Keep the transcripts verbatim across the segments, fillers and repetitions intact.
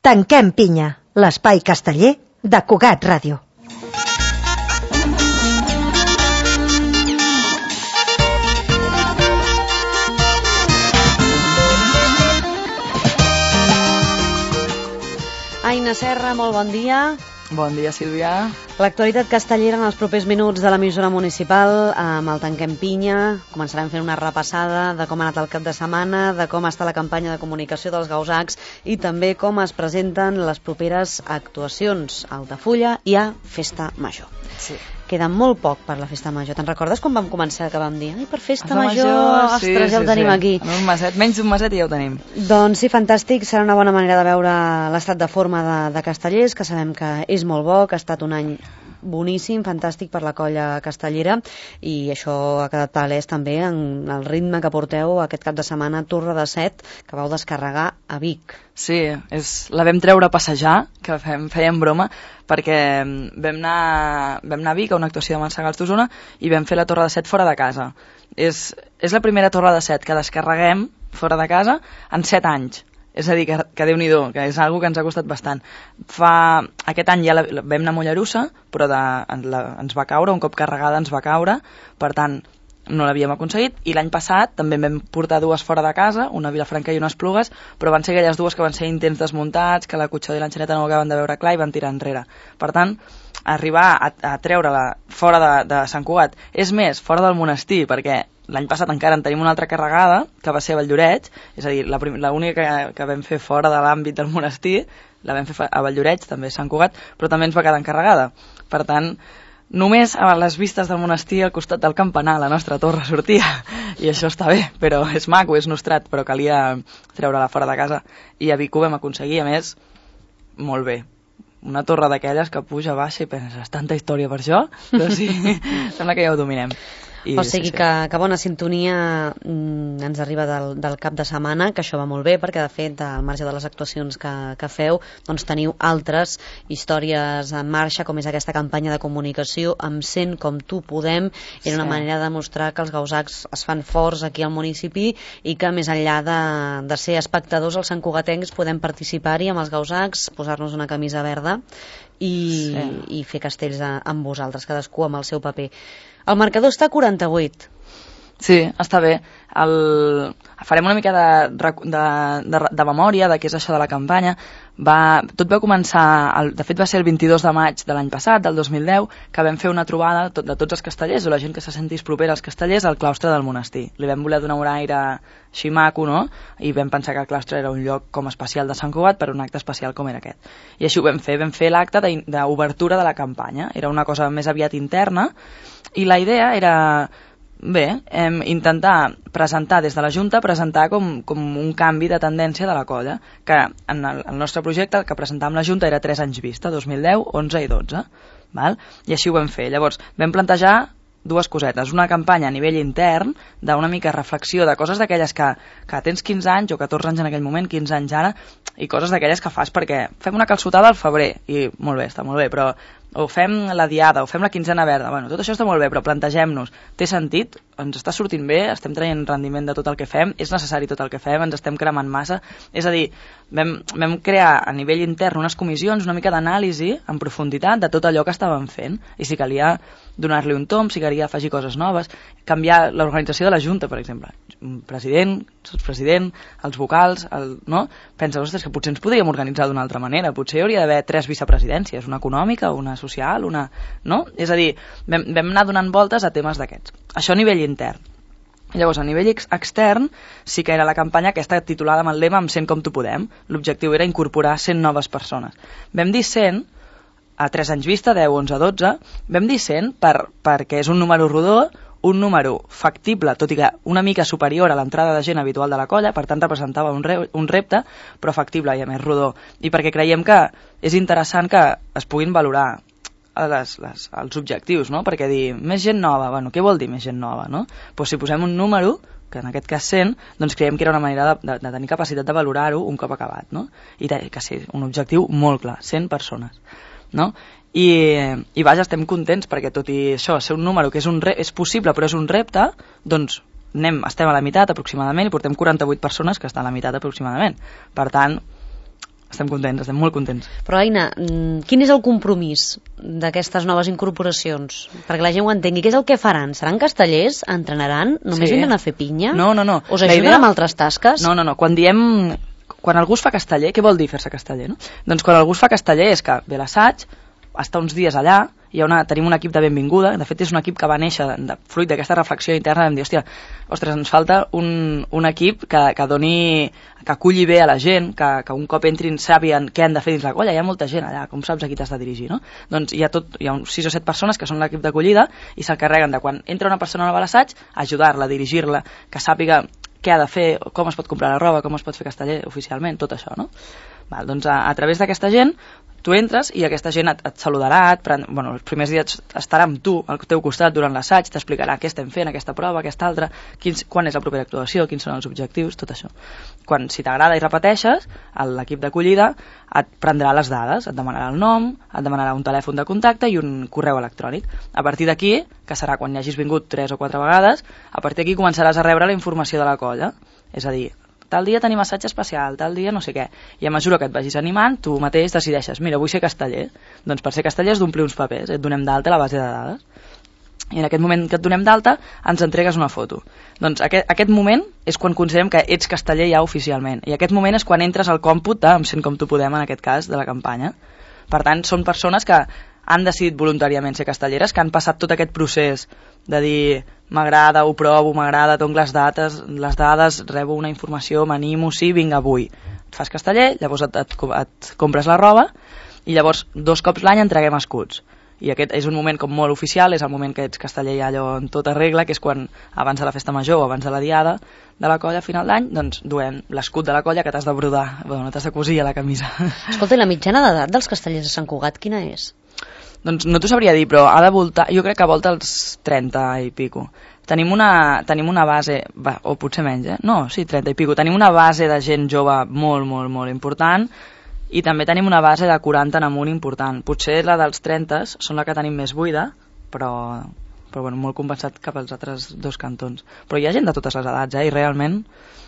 Tanquem pinya, l'espai casteller de Cugat Ràdio. Aina Serra, molt bon dia. Bon dia, Sílvia. L'actualitat castellera en els propers minuts de l'emissora municipal amb el Tanquem Pinya. Començarem fent una repassada de com ha anat el cap de setmana, de com està la campanya de comunicació dels Gausacs i també com es presenten les properes actuacions. A Altafulla hi ha Festa Major. Sí. Queda molt poc per la Festa Major. Te'n recordes quan vam començar que vam dir ai, per Festa la Major, major ostres, sí, ja ho sí, tenim sí. aquí. En un meset, menys d'un meset i ja ho tenim. Doncs sí, fantàstic. Serà una bona manera de veure l'estat de forma de, de Castellers, que sabem que és molt bo, que ha estat un any boníssim, fantàstic per la colla castellera, i això ha quedat palès també en el ritme que porteu aquest cap de setmana a Torre de Set, que vau descarregar a Vic. Sí, és, la vam treure a passejar, que fèiem, fèiem broma, perquè vam anar, vam anar a Vic a una actuació de Mansegals d'Osona i vam fer la Torre de Set fora de casa. És, és la primera Torre de Set que descarreguem fora de casa en set anys. És a dir, que, que Déu-n'hi-do, que és una que ens ha costat bastant. Fa, aquest any ja la, la, vam anar a Mollerussa, però de, la, ens va caure, un cop carregada ens va caure, per tant, no l'havíem aconseguit, i l'any passat també vam portar dues fora de casa, una a Vilafranca i una a Esplugues, però van ser aquelles dues que van ser intents desmuntats, que la Cotxó i l'Enxaneta no ho acaben de veure clar i van tirar enrere. Per tant, arribar a, a treure-la fora de, de Sant Cugat, és més, fora del monestir, perquè l'any passat encara en tenim una altra carregada, que va ser a Valldoreix, és a dir, l'única que, que vam fer fora de l'àmbit del monestir, la vam fer a Valldoreix, també a Sant Cugat, però també ens va quedar encarregada. Per tant, només a les vistes del monestir al costat del campanar la nostra torre sortia, i això està bé, però és maco, és nostrat, però calia treure-la fora de casa, i a Vic ho vam aconseguir, a més, molt bé. Una torre d'aquelles que puja, baixa i penses, tanta història per això? Però sí, sembla que ja ho dominem. I, o sigui sí, sí. Que, que bona sintonia mm, ens arriba del, del cap de setmana, que això va molt bé, perquè de fet, al marge de les actuacions que, que feu, doncs teniu altres històries en marxa, com és aquesta campanya de comunicació amb Sent com tu podem. Era sí. Una manera de demostrar que els gausacs es fan forts aquí al municipi i que més enllà de, de ser espectadors, els santcugatencs podem participar-hi amb els gausacs, posar-nos una camisa verda i, sí. i fer castells a, amb vosaltres, cadascú amb el seu paper. El marcador està a quaranta-vuit. Sí, està bé. El... Farem una mica de, de, de, de memòria de què és això de la campanya. Va... Tot va començar, el... de fet va ser el vint-i-dos de maig de l'any passat, del dos mil deu, que vam fer una trobada tot, de tots els castellers, o la gent que se sentís propera als castellers, al claustre del monestir. Li vam voler donar un aire així maco, no? I vam pensar que el claustre era un lloc com especial de Sant Cugat per un acte especial com era aquest. I així ho vam fer, vam fer l'acte d'obertura de la campanya. Era una cosa més aviat interna, i la idea era, bé, eh, intentar presentar des de la Junta, presentar com, com un canvi de tendència de la colla, que en el, el nostre projecte, el que presentàvem la Junta, era tres anys vista, dos mil deu, onze i dotze, val? I així ho vam fer. Llavors, vam plantejar dues cosetes, una campanya a nivell intern d'una mica reflexió de coses d'aquelles que, que tens quinze anys o catorze anys en aquell moment, quinze anys ara, i coses d'aquelles que fas perquè fem una calçotada al febrer, i molt bé, està molt bé, però o fem la diada, o fem la quinzena verda, bueno, tot això està molt bé, però plantegem-nos, té sentit? Ens està sortint bé? Estem traient rendiment de tot el que fem? És necessari tot el que fem? Ens estem cremant massa? És a dir, vam, vam crear a nivell intern unes comissions, una mica d'anàlisi en profunditat de tot allò que estàvem fent, i si calia donar-li un tom, si calia afegir coses noves, canviar l'organització de la Junta, per exemple, un president, sotspresident, els vocals, el, no? Pensa, ostres, que potser ens podríem organitzar d'una altra manera, potser hauria d'haver tres vicepresidències, una econòmica, una social, una... no? És a dir, vam, vam anar donant voltes a temes d'aquests. Això a nivell intern. Llavors, a nivell ex extern, sí que era la campanya aquesta titulada amb el lema amb Sent com tu podem. L'objectiu era incorporar cent noves persones. Vam dir cent, a tres anys vista, deu, onze, dotze, vam dir cent per, perquè és un número rodó, un número factible, tot i que una mica superior a l'entrada de gent habitual de la colla, per tant representava un, re un repte, però factible i a més rodó. I perquè creiem que és interessant que es puguin valorar les, les, els objectius, no? Perquè dir, més gent nova, bueno, què vol dir més gent nova, no? Pues si posem un número, que en aquest cas cent, doncs creiem que era una manera de, de, de tenir capacitat de valorar-ho un cop acabat, no? I que sí, un objectiu molt clar, cent persones, no? I, i vaja, estem contents perquè tot i això, ser un número que és, un re és possible però és un repte, doncs anem, estem a la meitat aproximadament i portem quaranta-vuit persones que estan a la meitat aproximadament. Per tant, estem contents, estem molt contents. Però Aina, quin és el compromís d'aquestes noves incorporacions? Perquè la gent ho entengui, què és el que faran? Seran castellers? Entrenaran? Només Sí. vindran a fer pinya? No, no, no. Us La ajuden idea- amb altres tasques? No, no, no. Quan diem... Quan algú es fa casteller, què vol dir fer-se casteller, no? Doncs quan algú es fa casteller és que ve l'assaig, està uns dies allà, hi ha una, tenim un equip de benvinguda, de fet és un equip que va néixer de, de, fruit d'aquesta reflexió interna, vam dir, hòstia, ostres, ens falta un, un equip que, que doni, que aculli bé a la gent, que, que un cop entrin sàpiguen què han de fer dins la colla, hi ha molta gent allà, com saps a qui t'has de dirigir, no? Doncs hi ha, tot, hi ha uns sis o set persones que són l'equip d'acollida i s'encarreguen de quan entra una persona nova a l'assaig, ajudar-la, dirigir-la, que sàpiga què ha de fer, com es pot comprar la roba, com es pot fer casteller oficialment, tot això, no? Val, doncs a, a través d'aquesta gent tu entres i aquesta gent et, et saludarà, et pren, bueno, els primers dies estarà amb tu al teu costat durant l'assaig, t'explicarà què estem fent, aquesta prova, aquesta altra, quins, quan és la propera actuació, quins són els objectius, tot això. Quan, si t'agrada i repeteixes, l'equip d'acollida et prendrà les dades, et demanarà el nom, et demanarà un telèfon de contacte i un correu electrònic. A partir d'aquí, que serà quan hi hagis vingut tres o quatre vegades, a partir d'aquí començaràs a rebre la informació de la colla, és a dir, tal dia tenim assaig especial, tal dia no sé què. I a mesura que et vagis animant, tu mateix decideixes, mira, vull ser casteller. Doncs per ser casteller has d'omplir uns papers, et donem d'alta a la base de dades. I en aquest moment que et donem d'alta, ens entregues una foto. Doncs aquest, aquest moment és quan considerem que ets casteller ja oficialment. I aquest moment és quan entres al còmput de Em sent com tu podem, en aquest cas, de la campanya. Per tant, són persones que han decidit voluntàriament ser castelleres, que han passat tot aquest procés de dir m'agrada, ho provo, m'agrada, dono les dates, les dades, rebo una informació, m'animo, sí, vinga, avui. Et fas casteller, llavors et, et, et compres la roba i llavors dos cops l'any entreguem escuts. I aquest és un moment com molt oficial, és el moment que ets casteller ja allò en tota regla, que és quan abans de la festa major o abans de la diada de la colla a final d'any, doncs duem l'escut de la colla que t'has de brodar, bueno, t'has de cosir a la camisa. Escolta, i la mitjana d'edat dels castellers de Sant Cugat quina és? Doncs no t'ho sabria dir, però ha de voltar, jo crec que volta els trenta i pico. Tenim una, tenim una base, va, o potser menys, eh? No, sí, trenta i pico. Tenim una base de gent jove molt, molt, molt important i també tenim una base de quaranta en amunt important. Potser la dels trenta són la que tenim més buida, però, però bueno, molt compensat cap als altres dos cantons. Però hi ha gent de totes les edats, eh? I realment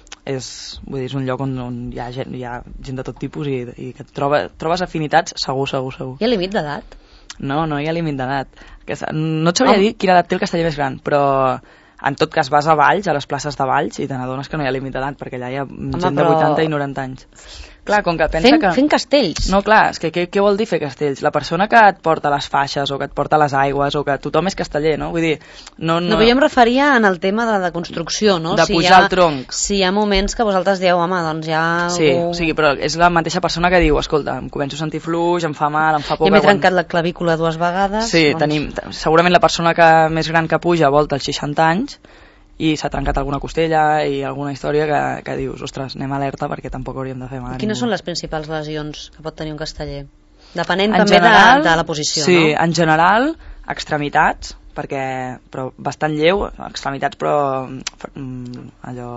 és, vull dir, és un lloc on, on hi, ha gent, hi ha gent de tot tipus i, i que troba, trobes afinitats segur, segur, segur. Hi ha límit d'edat? No, no hi ha límit d'edat. No et sabria oh. dir quina edat té el casteller més gran, però en tot cas vas a Valls, a les places de Valls, i te n'adones que no hi ha límit d'edat, perquè allà hi ha Home, gent de vuitanta i noranta anys. Clar, com que pensa fent, que... Fent castells? No, clar, és que què, què vol dir fer castells? La persona que et porta les faixes o que et porta les aigües o que tothom és casteller, no? Vull dir... No, no... no però jo em referia en el tema de, de construcció, no? De si pujar ha, el tronc. Si hi ha moments que vosaltres dieu, home, doncs ja... Sí, algú... o sigui, però és la mateixa persona que diu, escolta, em començo a sentir fluix, em fa mal, em fa por... Ja m'he trencat quan... la clavícula dues vegades. Sí, doncs... tenim... Segurament la persona que més gran que puja volta els seixanta anys i s'ha trencat alguna costella i alguna història que, que dius, ostres, anem alerta perquè tampoc hauríem de fer mal. Quines són les principals lesions que pot tenir un casteller? Depenent en també general, de, de la posició, sí, no? Sí, en general, extremitats, perquè, però bastant lleu, extremitats però allò...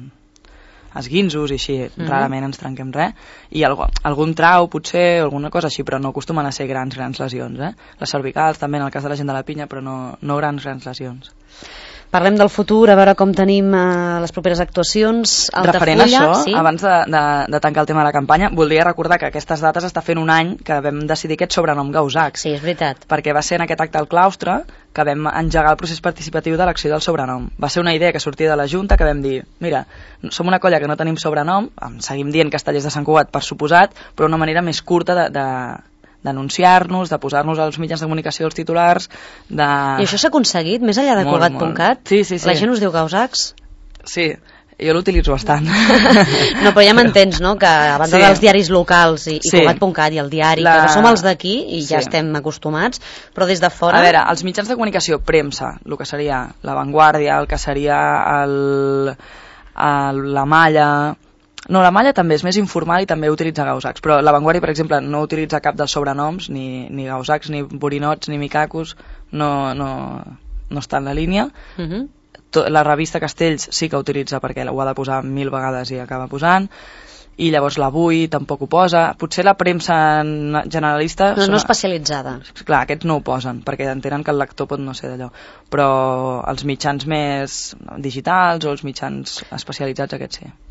esguinzos i així, mm-hmm. rarament ens trenquem res, i algo, algun trau potser, alguna cosa així, però no acostumen a ser grans, grans lesions, eh? Les cervicals també en el cas de la gent de la pinya, però no, no grans, grans lesions. Parlem del futur, a veure com tenim eh, les properes actuacions. Referent a això, sí? abans de, de, de tancar el tema de la campanya, voldria recordar que aquestes dates està fent un any que vam decidir aquest sobrenom Gausacs. Sí, és veritat. Perquè va ser en aquest acte al claustre que vam engegar el procés participatiu d'elecció del sobrenom. Va ser una idea que sortia de la Junta que vam dir, mira, som una colla que no tenim sobrenom, seguim dient Castellers de Sant Cugat per suposat, però una manera més curta de... de d'anunciar-nos, de posar-nos als mitjans de comunicació els titulars, de... I això s'ha aconseguit, més enllà de Cugat punt cat? Sí, sí, sí. La gent us diu Gausacs? Sí, jo l'utilitzo bastant. No, però ja m'entens, no?, que a banda sí. dels diaris locals i, i sí. Cugat punt cat i el diari, la... que som els d'aquí i sí. ja estem acostumats, però des de fora... A veure, els mitjans de comunicació, premsa, el que seria La Vanguardia, el que seria el, el, la Malla... No, la Malla també és més informal i també utilitza Gausacs, però La Vanguardia, per exemple, no utilitza cap dels sobrenoms, ni, ni Gausacs, ni Borinots, ni Micacos, no, no, no està en la línia. Uh-huh. La revista Castells sí que utilitza perquè ho ha de posar mil vegades i acaba posant, i llavors l'Avui tampoc ho posa. Potser la premsa generalista... No, no especialitzada. Clar, aquests no ho posen, perquè entenen que el lector pot no ser d'allò. Però els mitjans més digitals o els mitjans especialitzats, aquests sí.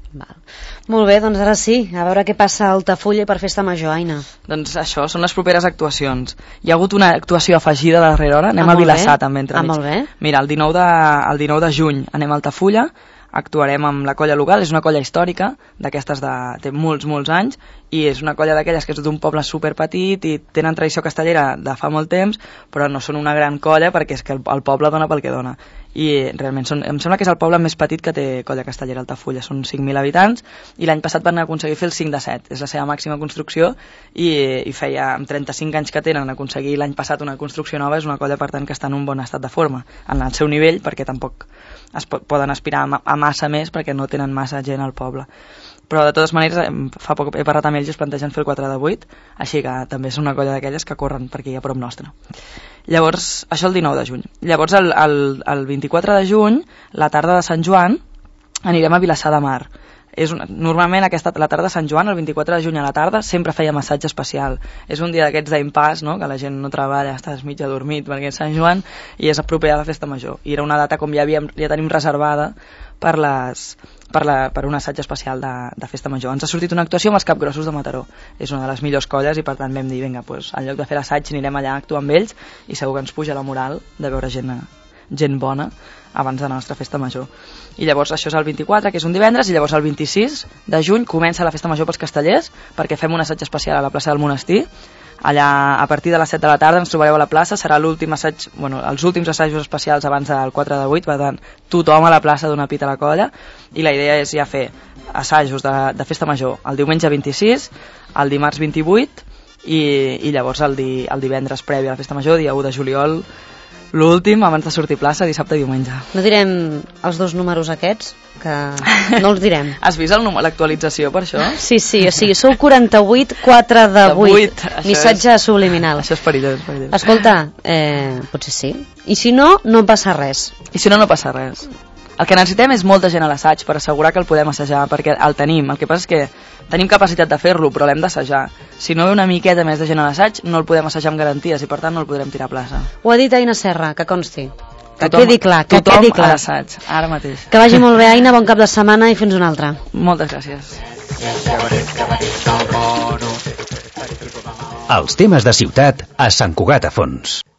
Val. Molt bé, doncs ara sí, a veure què passa a Altafulla per Festa Major, Aina. Doncs això, són les properes actuacions. Hi ha hagut una actuació afegida de darrera hora, anem ah, a Vilassar bé. també entremig. Ah, molt bé. Mira, el dinou, de, el dinou de juny anem a Altafulla, actuarem amb la colla local, és una colla històrica, d'aquestes de... té molts, molts anys, i és una colla d'aquelles que és d'un poble superpetit i tenen tradició castellera de fa molt temps, però no són una gran colla perquè és que el, el poble dona pel que dona. I realment són, em sembla que és el poble més petit que té colla castellera, Altafulla, són cinc mil habitants, i l'any passat van aconseguir fer el cinc de set, és la seva màxima construcció, i, i feia amb trenta-cinc anys que tenen aconseguir l'any passat una construcció nova, és una colla per tant que està en un bon estat de forma, en el seu nivell, perquè tampoc es poden aspirar a massa més perquè no tenen massa gent al poble. Però de totes maneres, fa poc he parlat amb ells i es plantegen fer el quatre de vuit, així que també és una colla d'aquelles que corren per aquí a prop nostre. Llavors, això el dinou de juny. Llavors, el, el, el vint-i-quatre de juny, la tarda de Sant Joan, anirem a Vilassar de Mar. És una, normalment aquesta, la tarda de Sant Joan, el vint-i-quatre de juny a la tarda, sempre feia massatge especial. És un dia d'aquests d'impàs, no?, que la gent no treballa, estàs mig adormit perquè és Sant Joan i és propera a la Festa Major. I era una data com ja, havíem, ja tenim reservada per, les, per, la, per un assaig especial de, de Festa Major. Ens ha sortit una actuació amb els Capgrossos de Mataró. És una de les millors colles i per tant vam dir, vinga, pues, en lloc de fer l'assaig anirem allà a actuar amb ells i segur que ens puja la moral de veure gent, gent bona abans de la nostra Festa Major. I llavors això és el vint-i-quatre, que és un divendres, i llavors el vint-i-sis de juny comença la Festa Major pels castellers, perquè fem un assaig especial a la plaça del Monestir. Allà, a partir de les set de la tarda, ens trobareu a la plaça, serà l'últim assaig, bueno, els últims assajos especials abans del quatre de vuit, per tant, tothom a la plaça dona pit a la colla, i la idea és ja fer assajos de, de Festa Major el diumenge vint-i-sis, el dimarts vint-i-vuit, i, i llavors el, di, el divendres previ a la Festa Major, dia u de juliol, l'últim abans de sortir plaça, dissabte i diumenge. No direm els dos números aquests, que no els direm. Has vist l'actualització per això? Sí, sí, o sigui, sou quaranta-vuit, quatre de vuit, missatge és, subliminal. Això és perillós, perillós. Escolta, eh, potser sí. I si no, no passa res. I si no, no passa res. El que necessitem és molta gent a l'assaig per assegurar que el podem assajar, perquè el tenim. El que passa és que tenim capacitat de fer-lo, però l'hem d'assajar. Si no ve una miqueta més de gent a l'assaig, no el podem assajar amb garanties i per tant no el podrem tirar a plaça. Ho ha dit Aina Serra, que consti. Que tothom, quedi clar, que tothom quedi clar. a l'assaig, ara mateix. Que vagi molt bé, Aina, bon cap de setmana i fins una altra. Moltes gràcies. Els temes de ciutat a Sant Cugat a Fons.